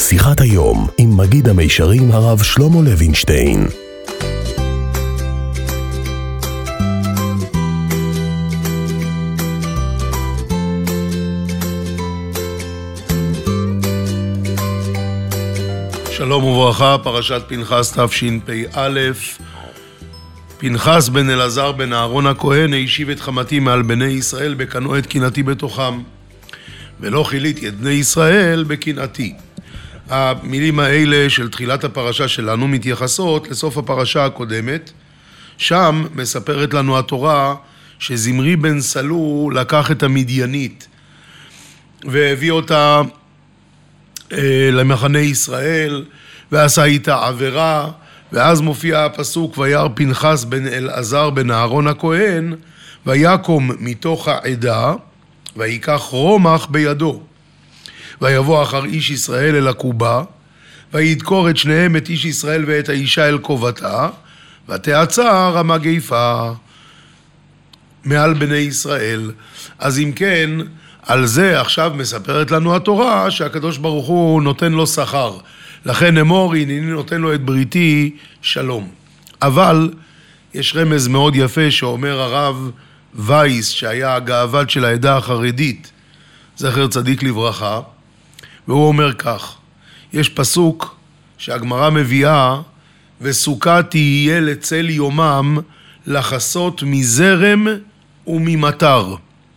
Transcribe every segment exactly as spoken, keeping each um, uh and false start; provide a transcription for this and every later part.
שיחת היום עם מגיד המישרים הרב שלמה לוינשטיין. שלום וברכה, פרשת פנחס תשפ"א. פנחס בן אלעזר בן אהרון הכהן הישיב את חמתי מעל בני ישראל בקנאו את קנאתי בתוכם, ולא חיליתי את בני ישראל בקנאתי. המילים האלה של תחילת הפרשה שלנו מתייחסות לסוף הפרשה הקודמת. שם מספרת לנו התורה שזמרי בן סלו לקח את המדיינית והביא אותה אה, למחנה ישראל ועשה איתה עבירה, ואז מופיע הפסוק וירא פנחס בן אלעזר בן אהרון הכהן ויקום מתוך העדה ויקח רומח בידו ויבוא אחר איש ישראל אל הקובה וידקור את שניהם, את איש ישראל ואת האישה אל קובתה, ותעצר המגפה מעל בני ישראל. אז אם כן, על זה עכשיו מספרת לנו התורה שהקדוש ברוך הוא נותן לו שכר. לכן אמור הנני נותן לו את בריתי שלום. אבל יש רמז מאוד יפה שאומר הרב וייס, שהיה הגאוות של העדה החרדית, זכר צדיק לברכה, והוא אומר כך: יש פסוק שהגמרא מביאה, וסוכה תהיה לצל יומם לחסות מזרם וממטר.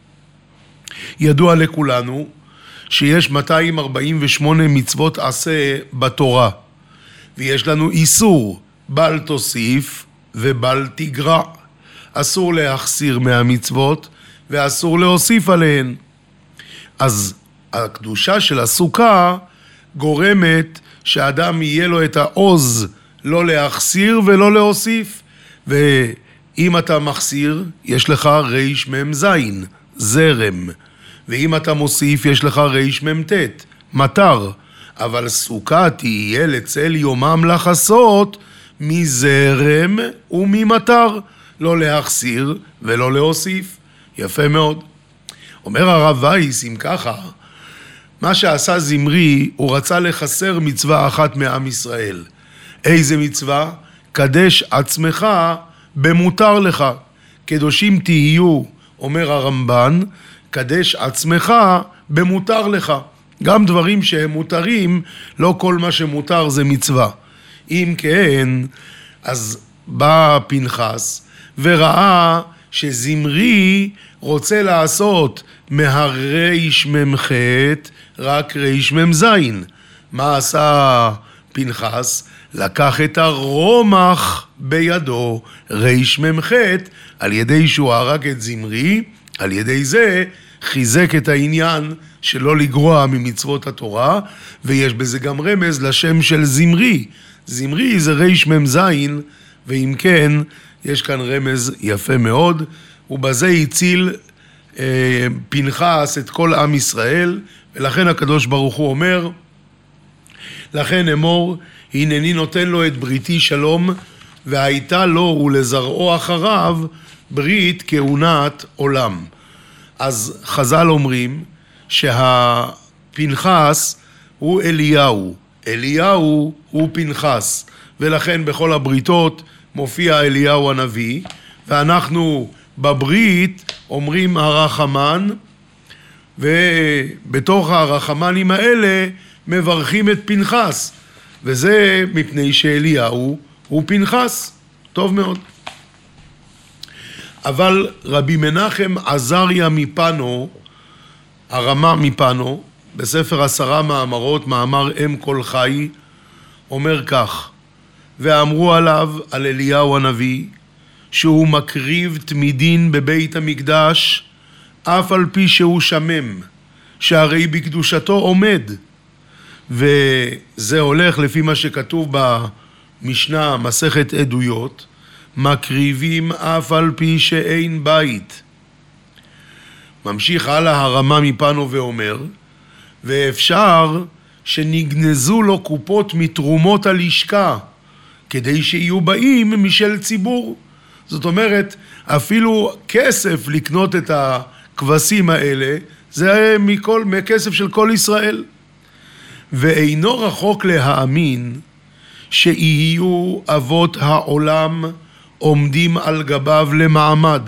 ידוע לכולנו שיש מאתיים ארבעים ושמונה מצוות עשה בתורה, ויש לנו איסור בל תוסיף ובל תגרע. אסור להחסיר מהמצוות ואסור להוסיף עליהן. אז הקדושה של הסוכה גורמת שאדם יהיה לו את העוז לא להחסיר ולא להוסיף. ואם אתה מחסיר יש לך ריש מם זין, זרם, ואם אתה מוסיף יש לך ריש מם תת, מטר. אבל סוכה תהיה לצל יומם לחסות מזרם וממטר, לא להחסיר ולא להוסיף. יפה מאוד. אומר הרב וייס, אם ככה, מה שעשה זמרי, הוא רצה לחסר מצווה אחת מעם ישראל. איזה מצווה? קדש עצמך במותר לך. קדושים תהיו, אומר הרמב"ן, קדש עצמך במותר לך. גם דברים שהם מותרים, לא כל מה שמותר זה מצווה. אם כן, אז בא פנחס וראה שזמרי רוצה לעשות מהריש ממחת רק ריש ממזין. מה עשה פנחס? לקח את הרומח בידו, ריש ממחת, על ידי שהוא הרג את זמרי, על ידי זה חיזק את העניין שלא לגרוע ממצוות התורה, ויש בזה גם רמז לשם של זמרי. זמרי זה ריש ממזין, ואם כן, יש כאן רמז יפה מאוד, ובזה הציל אה, פנחס את כל עם ישראל, ולכן הקדוש ברוך הוא אומר, לכן אמור, הנני נותן לו את בריתי שלום, והייתה לו ולזרעו אחריו ברית כהונת עולם. אז חז"ל אומרים שהפנחס הוא אליהו, אליהו הוא פנחס, ולכן בכל הבריתות מופיע אליהו הנביא, ואנחנו בברית אומרים הרחמן, ובתוך הרחמנים האלה מברכים את פנחס, וזה מפני שאליהו הוא פנחס. טוב מאוד. אבל רבי מנחם עזריה מפנו, הרמה מפנו, בספר עשרה מאמרות, מאמר אם כל חי, אומר כך: ואמרו עליו, על אליהו הנביא, שהוא מקריב תמידין בבית המקדש, אף על פי שהוא שמם, שהרי בקדושתו עומד. וזה הולך לפי מה שכתוב במשנה, מסכת עדויות, מקריבים אף על פי שאין בית. ממשיך הלאה הרמה מפנו ואומר, ואפשר שנגנזו לו קופות מתרומות הלשכה, כדי שיהיו באים משל ציבור. זאת אומרת, אפילו כסף לקנות את הכבשים האלה, זה מכל, מכסף של כל ישראל. ואינו רחוק להאמין שיהיו אבות העולם עומדים על גביו למעמד.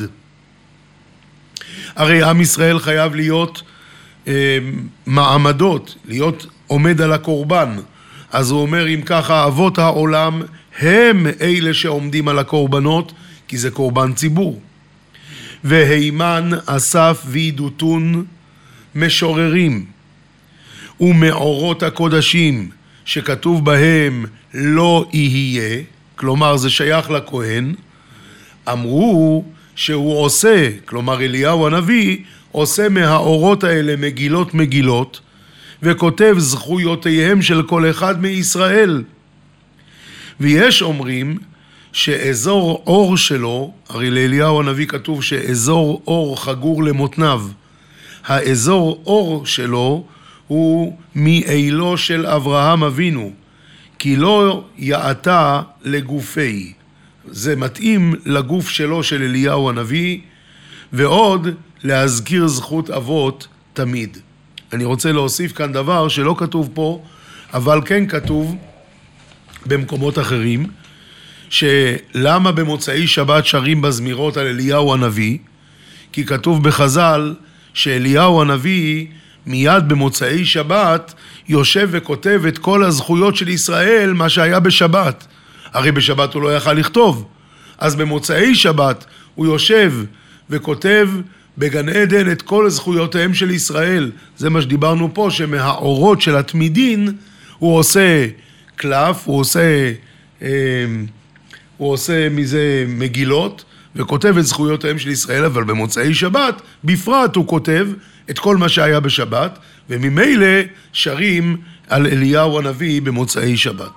הרי עם ישראל חייב להיות אה, מעמדות, להיות עומד על הקורבן. אז הוא אומר, אם ככה, אבות העולם הם אלה שעומדים על הקורבנות, כי זה קורבן ציבור. והימן, אסף וידותון משוררים, ומאורות הקודשים שכתוב בהם לא יהיה, כלומר זה שייך לכהן, אמרו שהוא עושה, כלומר אליהו הנביא, עושה מהאורות האלה מגילות מגילות, וכותב זכויותיהם של כל אחד מישראל. ויש אומרים שאזור אור שלו, הרי לאליהו הנביא כתוב שאזור אור חגור למותניו, האזור אור שלו הוא מאילו של אברהם אבינו, כי לא יעתה לגופי. זה מתאים לגוף שלו של אליהו הנביא, ועוד להזכיר זכות אבות תמיד. אני רוצה להוסיף כאן דבר שלא כתוב פה, אבל כן כתוב במקומות אחרים, שלמה במוצאי שבת שרים בזמירות על אליהו הנביא? כי כתוב בחז"ל שאליהו הנביא מיד במוצאי שבת יושב וכותב את כל הזכויות של ישראל, מה שהיה בשבת. הרי בשבת הוא לא יכל לכתוב. אז במוצאי שבת הוא יושב וכותב בגן עדן את כל הזכויותיהם של ישראל. זה מה שדיברנו פה, שמהאורות של התמידין הוא עושה קלף, הוא עושה, אה, הוא עושה מזה מגילות, וכותב את זכויותיהם של ישראל, אבל במוצאי שבת בפרט הוא כותב את כל מה שהיה בשבת, וממילא שרים על אליהו הנביא במוצאי שבת.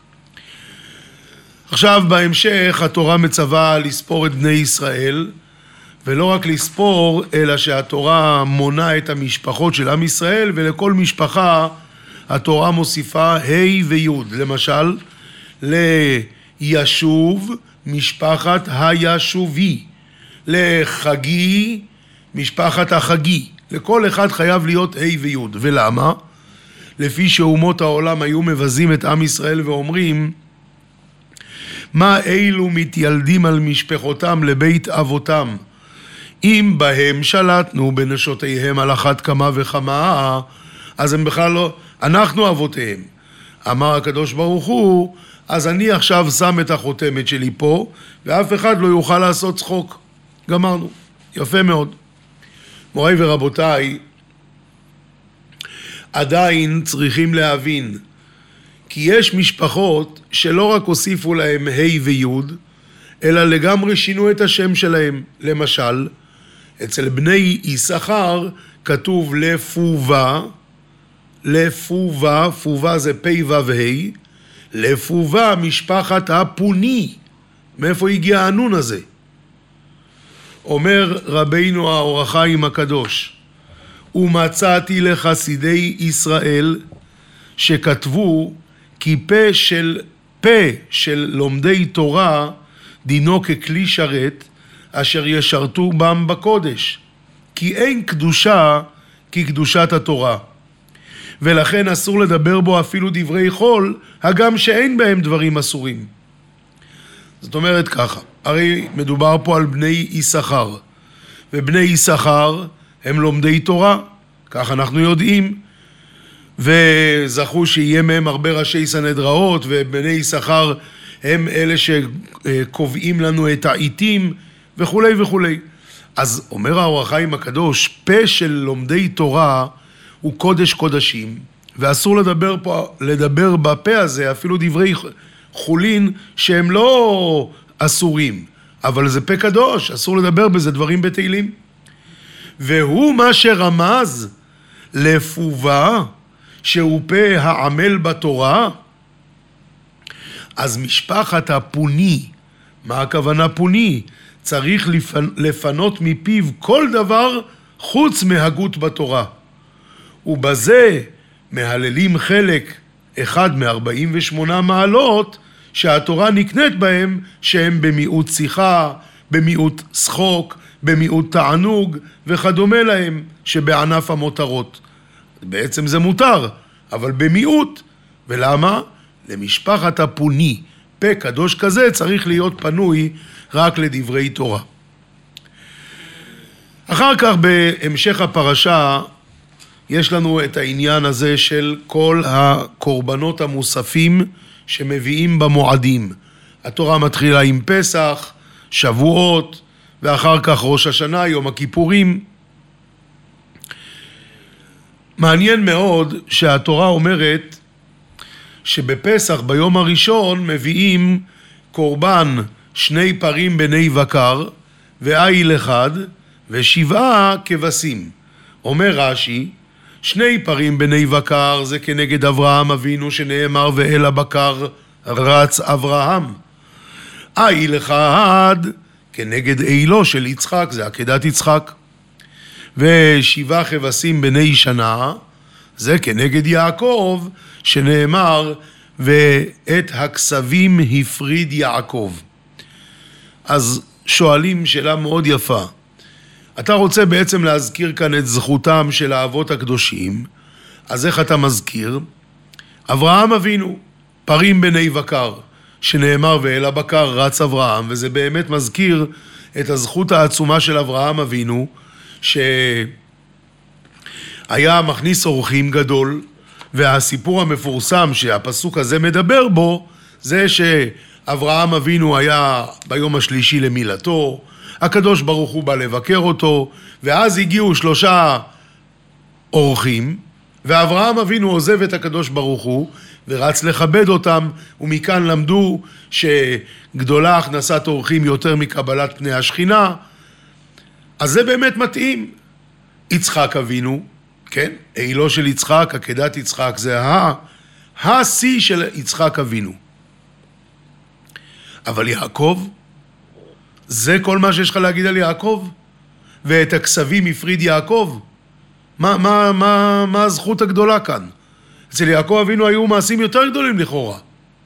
עכשיו בהמשך התורה מצווה לספור את בני ישראל, ולא רק לספור, אלא שהתורה מונה את המשפחות של עם ישראל, ולכל משפחה התורה מוסיפה ה' וי'. למשל, לישוב משפחת הישובי, לחגי משפחת החגי. לכל אחד חייב להיות ה' וי'. ולמה? לפי שאומות העולם היו מבזים את עם ישראל ואומרים, מה אילו מתילדים על משפחותם לבית אבותם? אם בהם שלטנו בנשותיהם על אחת כמה וכמה, אז הם בכלל לא, אנחנו אבותיהם. אמר הקדוש ברוך הוא, אז אני עכשיו שם את החותמת שלי פה, ואף אחד לא יוכל לעשות צחוק. גמרנו. יפה מאוד. מוריי ורבותיי, עדיין צריכים להבין, כי יש משפחות שלא רק הוסיפו להם ה' וי', אלא לגמרי שינו את השם שלהם. למשל, אצל בני יששכר כתוב לפובה, לפובה, פובה זה פ' ו' ה', לפובה משפחת הפוני. מאיפה הגיע הנון הזה? אומר רבינו האור החיים הקדוש, ומצאתי לחסידי ישראל שכתבו כי פה של, פה של לומדי תורה דינו ככלי שרת אשר ישרתו בם בקודש, כי אין קדושה כקדושת התורה, ולכן אסור לדבר בו אפילו דברי חול, הגם שאין בהם דברים אסורים. זאת אומרת ככה, הרי מדובר פה על בני יששכר, ובני יששכר הם לומדי תורה, כך אנחנו יודעים, וזכו שיהיה מהם הרבה ראשי סנהדראות, ובני יששכר הם אלה שקובעים לנו את העיתים וכו' וכו'. אז אומר האור החיים הקדוש, פה של לומדי תורה הוא קודש קודשים, ואסור לדבר פה, לדבר בפה הזה אפילו דברי חולין שהם לא אסורים, אבל זה פה קדוש, אסור לדבר בזה דברים בתהילים. והוא מה שרמז לפובה, שהוא פה העמל בתורה. אז משפחת הפוני, מה הכוונה פוני? צריך לפנות מפיו כל דבר חוץ מהגות בתורה. ובזה מהללים חלק אחד מ-ארבעים ושמונה מעלות שהתורה נקנית בהם, שהם במיעוט שיחה, במיעוט שחוק, במיעוט תענוג וכדומה להם שבענף המותרות. בעצם זה מותר, אבל במיעוט. ולמה? למשפחת הפוני, פה קדוש כזה צריך להיות פנוי רק לדברי תורה. אחר כך בהמשך הפרשה יש לנו את העניין הזה של כל הקורבנות המוספים שמביאים במועדים. התורה מתחילה עם פסח, שבועות, ואחר כך ראש השנה, יום הכיפורים. מעניין מאוד שהתורה אומרת שבפסח ביום הראשון מביאים קורבן שני פרים בני בקר ואיל אחד ושבעה כבשים. אומר רש"י, שני פרים בני בקר זה כנגד אברהם אבינו שנאמר ואל הבקר רץ אברהם. איל אחד כנגד אילו של יצחק, זה עקדת יצחק. ושבעה כבשים בני שנה זה כנגד יעקב שנאמר ואת הכסבים הפריד יעקב. אז שואלים שאלה מאוד יפה. אתה רוצה בעצם להזכיר כאן את זכותם של האבות הקדושים, אז איך אתה מזכיר? אברהם אבינו, פרים בני בקר, שנאמר ואל הבקר רץ אברהם, וזה באמת מזכיר את הזכות העצומה של אברהם אבינו, שהיה מכניס אורחים גדול, והסיפור המפורסם שהפסוק הזה מדבר בו, זה שאברהם אבינו היה ביום השלישי למילתו, הקדוש ברוך הוא בא לבקר אותו, ואז הגיעו שלושה אורחים, ואברהם אבינו עוזב את הקדוש ברוך הוא, ורץ לכבד אותם, ומכאן למדו שגדולה הכנסת אורחים יותר מקבלת פני השכינה. אז זה באמת מתאים. יצחק אבינו, כן, אילו של יצחק, עקדת יצחק, זה ה, השיא של יצחק אבינו. אבל יעקב, זה כל מה שיש לך להגיד על יעקב? ואת הכסבים הפריד יעקב? מה, מה, מה, מה הזכות הגדולה כאן? אצל יעקב אבינו היו מעשים יותר גדולים לכאורה.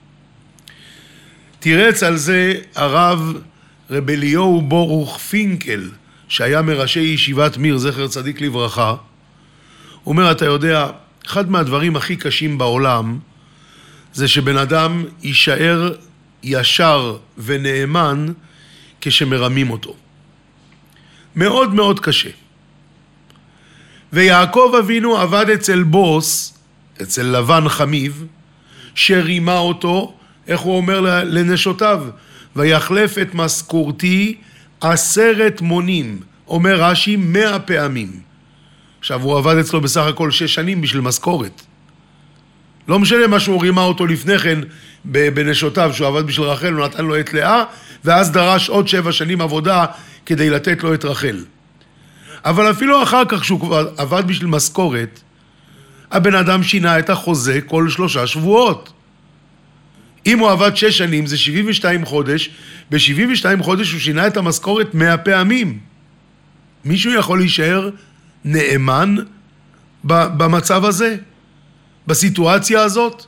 תירץ על זה הרב רב אליהו ברוך פינקל, שהיה מראשי ישיבת מיר, זכר צדיק לברכה. הוא אומר, אתה יודע, אחד מהדברים הכי קשים בעולם, זה שבן אדם יישאר ישר ונאמן כשמרמים אותו. מאוד מאוד קשה. ויעקב אבינו עבד אצל בוס, אצל לבן חמיב, שרימה אותו, איך הוא אומר לנשותיו, ויחלף את משכורתי עשרת מונים, אומר רש"י מאה פעמים. עכשיו הוא עבד אצלו בסך הכל שש שנים בשביל משכורת. לא משנה מה שהוא רימה אותו לפני כן בנשותיו, שהוא עבד בשביל רחל, הוא נתן לו את לאה, ואז דרש עוד שבע שנים עבודה כדי לתת לו את רחל. אבל אפילו אחר כך שהוא כבר עבד בשביל משכורת, הבן אדם שינה את החוזה כל שלושה שבועות. אם הוא עבד שש שנים, זה שבעים ושתיים חודש, ב-שבעים ושתיים חודש הוא שינה את המשכורת מאה פעמים. מישהו יכול להישאר נאמן במצב הזה? בסיטואציה הזאת?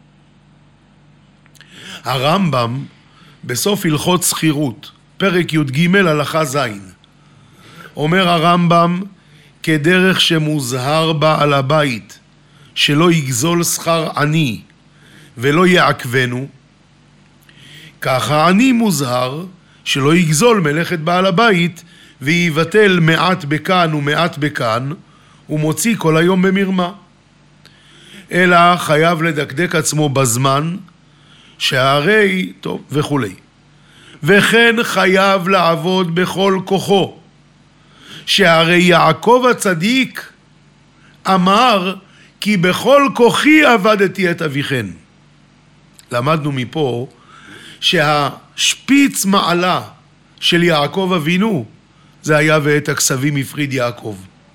הרמב"ם, בסוף הלכות שכירות, פרק י"ג הלכה ז', אומר הרמב"ם, כדרך שמוזהר בעל הבית, שלא יגזול שכר עני ולא יעכבנו, ככה עני מוזהר שלא יגזול מלאכת בעל הבית ויבטל מעט בכאן ומעט בכאן, ומוציא כל היום במרמה. אלא חייב לדקדק עצמו בזמן, שהרי, טוב, וכו'. וכן חייב לעבוד בכל כוחו, שהרי יעקב הצדיק אמר, כי בכל כוחי עבדתי את אביכן. למדנו מפה שהשפיץ מעלה של יעקב אבינו, זה היה ואת הכסבים הפריד יעקב.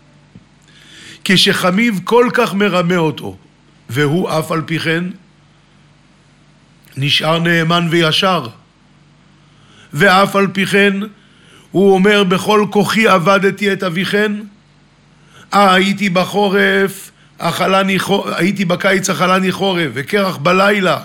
כשחמיב כל כך מרמה אותו, והוא אף על פי כן נשאר נאמן וישר, ואף על פי כן הוא אומר בכל כוחי עבדתי את אביכן. אה, הייתי בחורף, אכלני, הייתי בקיץ אכלני חורף וקרח בלילה.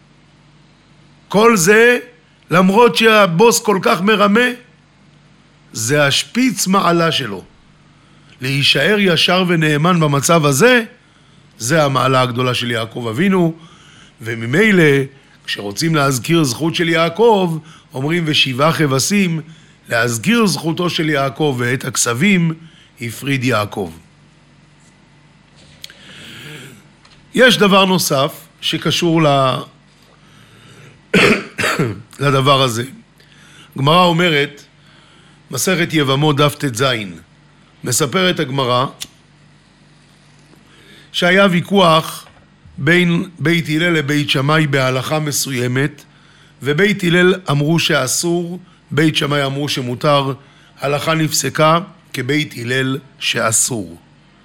כל זה למרות שהבוס כל כך מרמה, זה השפיץ מעלה שלו. להישאר ישר ונאמן במצב הזה, זה המעלה הגדולה של יעקב אבינו, וממילא, כשרוצים להזכיר זכות של יעקב, אומרים ושבעה כבשים, להזכיר זכותו של יעקב, ואת הכסבים הפריד יעקב. יש דבר נוסף שקשור ל... לדבר הזה. גמרא אומרת, מסכת יבמות דף ט"ז, מספרת הגמרא שהיה ויכוח בין בית הלל לבית שמאי בהלכה מסוימת, ובית הלל אמרו שאסור, בית שמאי אמרו שמותר, הלכה נפסקה כבית הלל שאסור.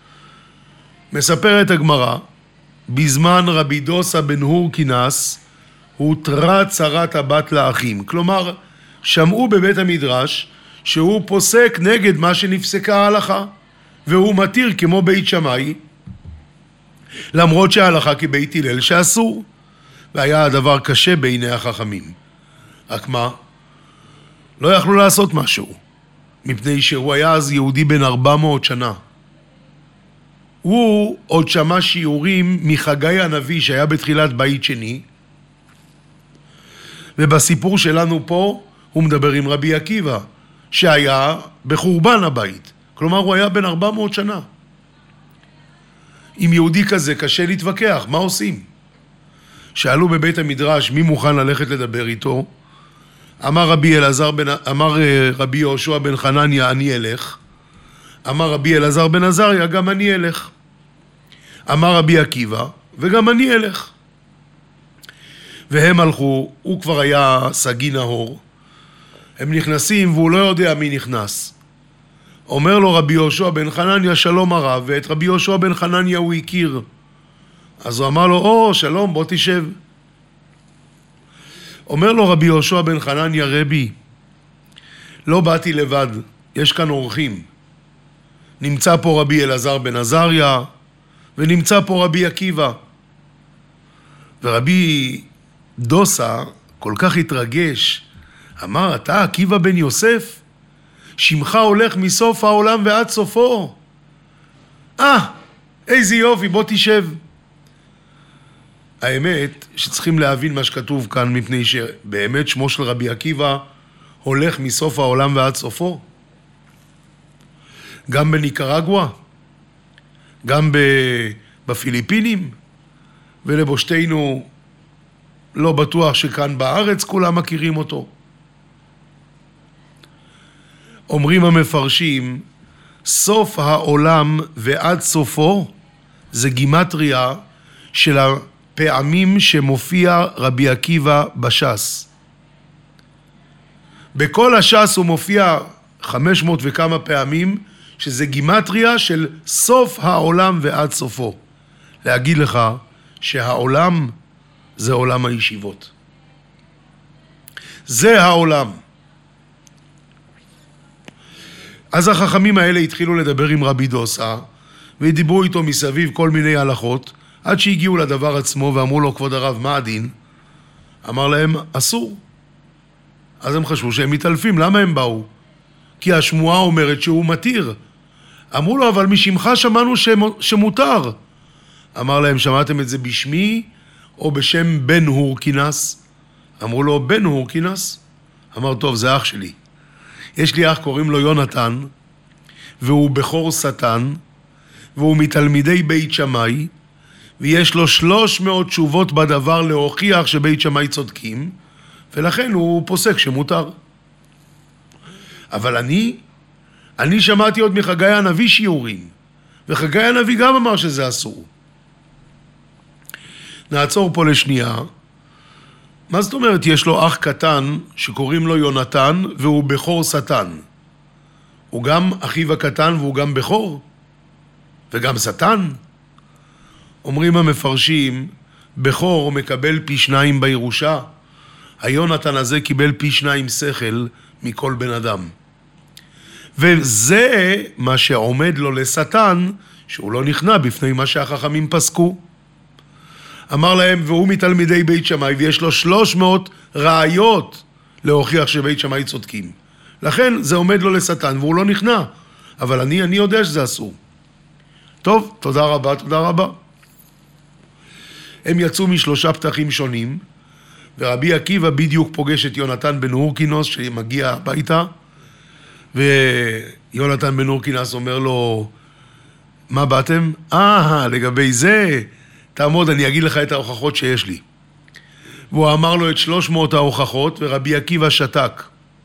מספרת הגמרא, בזמן רבי דוסה בן הורקינס, הותרה צרת הבת לאחים. כלומר, שמעו בבית המדרש שהוא פוסק נגד מה שנפסקה ההלכה, והוא מתיר כמו בית שמאי, למרות שההלכה כבית הלל שאסור, והיה הדבר קשה בעיני החכמים. רק מה? לא יכלו לעשות משהו, מפני שהוא היה אז יהודי בן ארבע מאות שנה. הוא עוד שמע שיעורים מחגי הנביא שהיה בתחילת בית שני, ובסיפור שלנו פה הוא מדבר עם רבי עקיבא, שהיה בחורבן הבית. כלומר, הוא היה בן ארבע מאות שנה. עם יהודי כזה קשה להתווכח, מה עושים? שאלו בבית המדרש מי מוכן ללכת לדבר איתו. אמר רבי אלעזר בן אמר רבי יהושע בן חנניה, אני אלך. אמר רבי אלעזר בן עזריה, גם אני אלך. אמר רבי עקיבא, וגם אני אלך. והם הלכו, הוא כבר היה סגי נהור. הם נכנסים והוא לא יודע מי נכנס. אומר לו רבי יהושע בן חנניה, שלום הרב, ואת רבי יהושע בן חנניה הוא הכיר. אז הוא אמר לו, או, שלום, בוא תשב. אומר לו רבי יהושע בן חנניה, רבי, לא באתי לבד, יש כאן אורחים. נמצא פה רבי אלעזר בן עזריה, ונמצא פה רבי עקיבא. ורבי דוסה כל כך התרגש, אמר, אתה עקיבא בן יוסף? שמך הולך מסוף העולם ועד סופו. אה, איזה יופי, בוא תשב. האמת שצריכים להבין מה שכתוב כאן, מפני שבאמת שמו של רבי עקיבא הולך מסוף העולם ועד סופו. גם בניקרגואה, גם בפיליפינים, ולבושתנו לא בטוח שכאן בארץ כולם מכירים אותו. אומרים המפרשים, סוף העולם ועד סופו זה גימטריה של הפעמים שמופיע רבי עקיבא בש"ס. בכל הש"ס הוא מופיע חמש מאות וכמה פעמים, שזה גימטריה של סוף העולם ועד סופו. להגיד לך שהעולם זה עולם הישיבות. זה העולם. אז החכמים האלה התחילו לדבר עם רבי דוסה, ודיברו איתו מסביב כל מיני הלכות, עד שהגיעו לדבר עצמו ואמרו לו, כבוד הרב, מה הדין? אמר להם, אסור. אז הם חשבו שהם מתעלפים, למה הם באו? כי השמועה אומרת שהוא מתיר. אמרו לו, אבל משמך שמענו שמותר. אמר להם, שמעתם את זה בשמי או בשם בן הורקינס? אמרו לו, בן הורקינס? אמר, טוב, זה אח שלי. יש לי אח, קוראים לו יונתן, והוא בכור שטן, והוא מתלמידי בית שמאי, ויש לו שלוש מאות תשובות בדבר להוכיח שבית שמאי צודקים, ולכן הוא פוסק שמותר. אבל אני, אני שמעתי עוד מחגי הנביא שיעורים, וחגי הנביא גם אמר שזה אסור. נעצור פה לשנייה. מה זאת אומרת? יש לו אח קטן שקוראים לו יונתן, והוא בכור שטן. הוא גם אחיו הקטן והוא גם בכור? וגם שטן? אומרים המפרשים, בכור מקבל פי שניים בירושה. היונתן הזה קיבל פי שניים שכל מכל בן אדם. וזה מה שעומד לו לשטן, שהוא לא נכנע בפני מה שהחכמים פסקו. אמר להם, והוא מתלמידי בית שמאי, ויש לו שלוש מאות ראיות להוכיח שבית שמאי צודקים. לכן זה עומד לו לשטן, והוא לא נכנע. אבל אני, אני יודע שזה אסור. טוב, תודה רבה, תודה רבה. הם יצאו משלושה פתחים שונים, ורבי עקיבא בדיוק פוגש את יונתן בן הורקינוס שמגיע הביתה, ויונתן בן הורקינוס אומר לו, מה באתם? אה, לגבי זה, תעמוד, אני אגיד לך את ההוכחות שיש לי. והוא אמר לו את שלוש מאות ההוכחות, ורבי עקיבא שתק.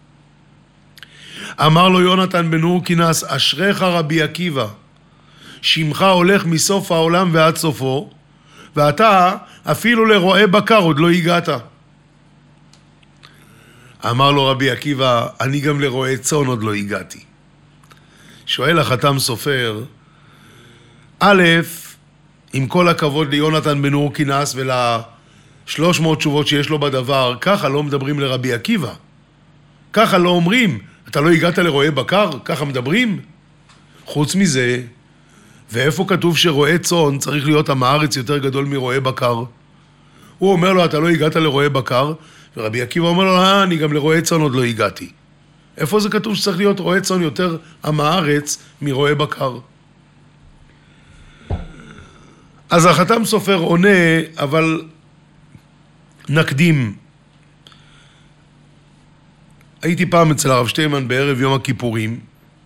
אמר לו יונתן בן הורקינוס, אשריך רבי עקיבא, שמך הולך מסוף העולם ועד סופו, ואתה אפילו לרועה בקר עוד לא הגעת. אמר לו רבי עקיבא, אני גם לרועה צאן עוד לא הגעתי. שואל החתם סופר, א', עם כל הכבוד ליונתן בן הורקינוס ולשלוש מאות תשובות שיש לו בדבר, ככה לא מדברים לרבי עקיבא. ככה לא אומרים, אתה לא הגעת לרועה בקר? ככה מדברים? חוץ מזה, ואיפה כתוב שרועה צאן צריך להיות עם הארץ יותר גדול מרועה בקר? הוא אומר לו, אתה לא הגעת לרועה בקר, ורבי עקיבא אומר לו, אה, אני גם לרועה צאן עוד לא הגעתי. איפה זה כתוב שצריך להיות רועה צאן יותר עם הארץ מרועה בקר? אז החתם סופר עונה, אבל נקדים. הייתי פעם אצל הרב שטיינמן בערב יום הכיפורים,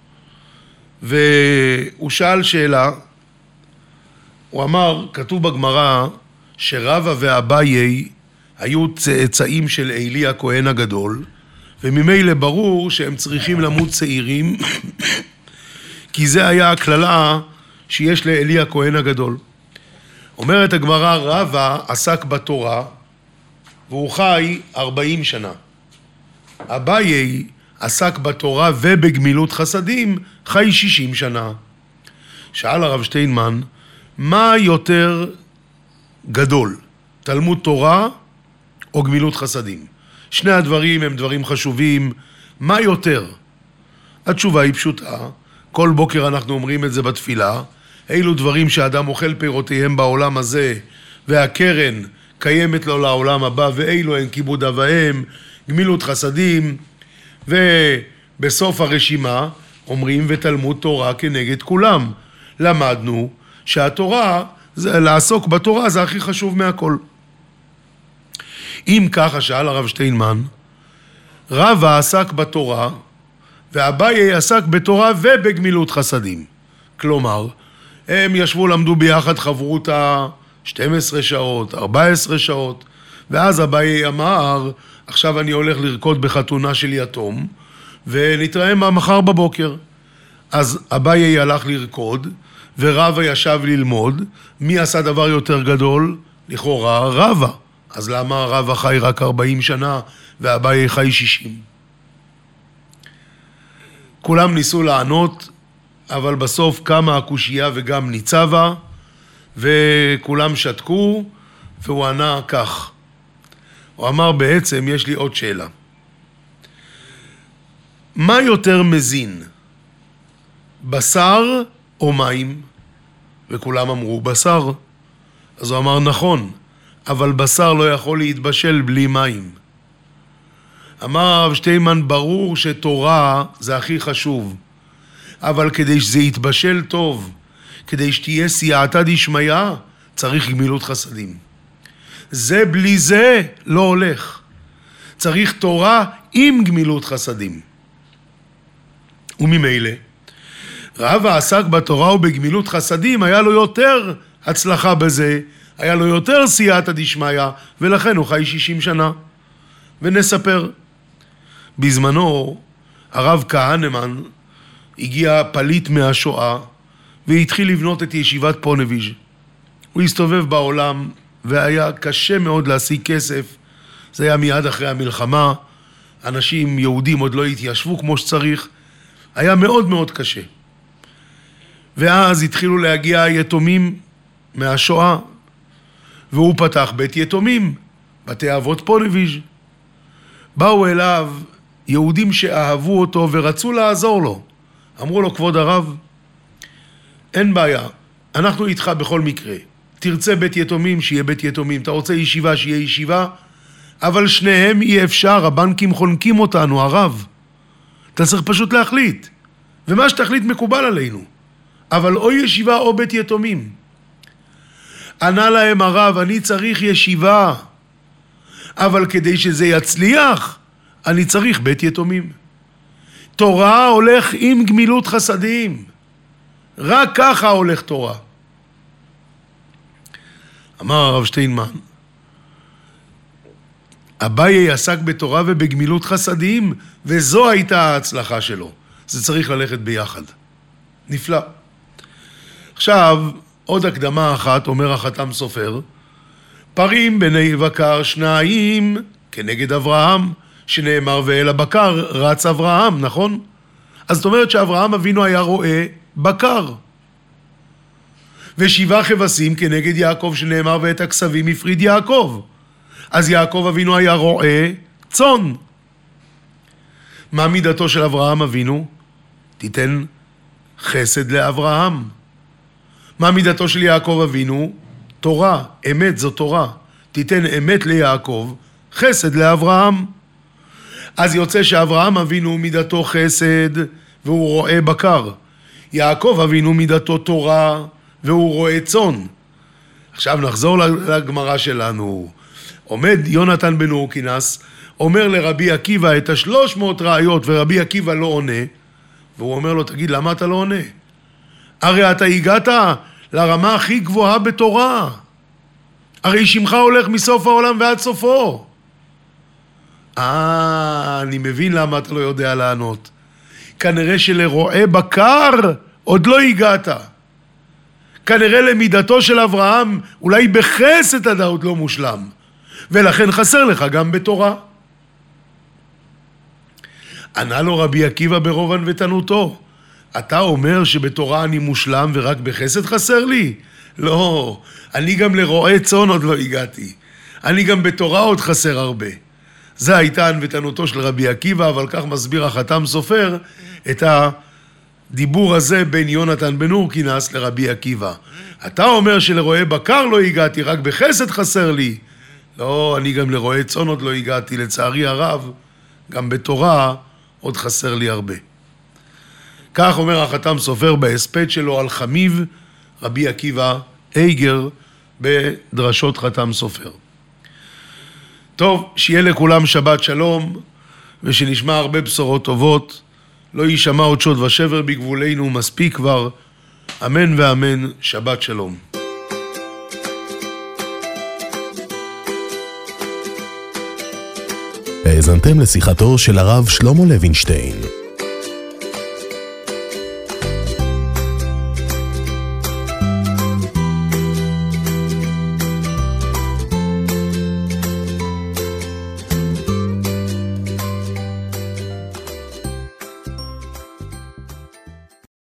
והוא שאל שאלה, הוא אמר, כתוב בגמרא שרבא ואביי היו צאצאים של עלי הכהן הגדול, וממילא ברור שהם צריכים למות צעירים, כי זה היה הכללה שיש לעלי הכהן הגדול. אומרת הגמרא, רבא עסק בתורה, והוא חי ארבעים שנה. אביי עסק בתורה ובגמילות חסדים, חי שישים שנה. שאל הרב שטיינמן, מה יותר גדול, תלמוד תורה או גמילות חסדים? שני הדברים הם דברים חשובים, מה יותר? התשובה היא פשוטה, כל בוקר אנחנו אומרים את זה בתפילה, אילו דברים שאדם אוכל פירותיהם בעולם הזה, והקרן קיימת לו לעולם הבא, ואילו הן כיבוד אב ואם, גמילות חסדים, ובסוף הרשימה אומרים ותלמוד תורה כנגד כולם. למדנו שהתורה, זה, לעסוק בתורה זה הכי חשוב מהכל. אם ככה שאל הרב שטיינמן, רבא עסק בתורה, ואביי עסק בתורה ובגמילות חסדים. כלומר, הם ישבו, למדו ביחד חברותה שתים עשרה שעות, ארבע עשרה שעות, ואז אביי אמר, עכשיו אני הולך לרקוד בחתונה של יתום, ונתראה מחר בבוקר. אז אביי הלך לרקוד, ורבא ישב ללמוד. מי עשה דבר יותר גדול? לכאורה רבא. אז למה רבא חי רק ארבעים שנה, ואביי חי שישים? כולם ניסו לענות, אבל בסוף קמה הקושייה וגם ניצבה, וכולם שתקו, והוא ענה כך. הוא אמר, בעצם יש לי עוד שאלה. מה יותר מזין? בשר או מים? וכולם אמרו, בשר. אז הוא אמר, נכון, אבל בשר לא יכול להתבשל בלי מים. אמר הרב שטיינמן, ברור שתורה זה הכי חשוב, אבל כדי שזה יתבשל טוב, כדי שתהיה סייעתא דשמיא, צריך גמילות חסדים. זה בלי זה לא הולך. צריך תורה עם גמילות חסדים. וממילא, רבא עסק בתורה ובגמילות חסדים, היה לו יותר הצלחה בזה, היה לו יותר סייעתא דשמיא, ולכן הוא חי שישים שנה. ונספר, בזמנו הרב כהנמן הגיע פליט מהשואה, והתחיל לבנות את ישיבת פונביז'. הוא הסתובב בעולם, והיה קשה מאוד להשיג כסף. זה היה מיד אחרי המלחמה, אנשים יהודים עוד לא התיישבו כמו שצריך, היה מאוד מאוד קשה. ואז התחילו להגיע יתומים מהשואה, והוא פתח בית יתומים, בתי אבות פונביז'. באו אליו יהודים שאהבו אותו ורצו לעזור לו. אמרו לו, כבוד הרב, אין בעיה, אנחנו איתך בכל מקרה. תרצה בית יתומים, שיהיה בית יתומים. אתה רוצה ישיבה, שיהיה ישיבה. אבל שניהם אי אפשר, הבנקים חונקים אותנו, הרב. אתה צריך פשוט להחליט. ומה שתחליט מקובל עלינו. אבל או ישיבה או בית יתומים. ענה להם הרב, אני צריך ישיבה, אבל כדי שזה יצליח, אני צריך בית יתומים. תורה הולך עם גמילות חסדים. רק ככה הולך תורה. אמר הרב שטיינמן, אביי עסק בתורה ובגמילות חסדים, וזו הייתה ההצלחה שלו. זה צריך ללכת ביחד. נפלא. עכשיו, עוד הקדמה אחת, אומר החתם סופר, פרים בני בקר שניים כנגד אברהם, שנאמר ואל הבקר רץ אברהם, נכון? אז זאת אומרת שאברהם אבינו היה רואה בקר. ושבעה כבשים כנגד יעקב, שנאמר ואת הכסבים הפריד יעקב. אז יעקב אבינו היה רואה צאן. מה מידתו של אברהם אבינו? תיתן חסד לאברהם. מה מידתו של יעקב אבינו? תורה, אמת זו תורה. תיתן אמת ליעקב, חסד לאברהם. אז יוצא שאברהם אבינו מידתו חסד והוא רואה בקר. יעקב אבינו מידתו תורה והוא רואה צאן. עכשיו נחזור לגמרא שלנו. עומד יונתן בן אורקינס, אומר לרבי עקיבא את השלוש מאות ראיות, ורבי עקיבא לא עונה, והוא אומר לו, תגיד, למה אתה לא עונה? הרי אתה הגעת לרמה הכי גבוהה בתורה. הרי שמך הולך מסוף העולם ועד סופו. אה, אני מבין למה אתה לא יודע לענות. כנראה שלרועה בקר עוד לא הגעת. כנראה למידתו של אברהם, אולי בחסד אתה עוד לא מושלם. ולכן חסר לך גם בתורה. ענה לו רבי עקיבא ברוב ענוותנותו, אתה אומר שבתורה אני מושלם ורק בחסד חסר לי? לא, אני גם לרועה צאן עוד לא הגעתי. אני גם בתורה עוד חסר הרבה. זה הייתה ענוותנותו של רבי עקיבא, אבל כך מסביר החתם סופר את הדיבור הזה בין יונתן בן אורקינס לרבי עקיבא. אתה אומר שלרועה בקר לא הגעתי, רק בחסד חסר לי. לא, אני גם לרועה צאן עוד לא הגעתי, לצערי הרב, גם בתורה עוד חסר לי הרבה. כך אומר החתם סופר בהספד שלו על חמיב רבי עקיבא איגר בדרשות חתם סופר. טוב, שיהיה לכולם שבת שלום, ושנשמע הרבה בשורות טובות, לא יישמע עוד שוד ושבר בגבולנו, מספיק כבר, אמן ואמן, שבת שלום. האזנתם לשיחתו של הרב שלמה לוינשטיין.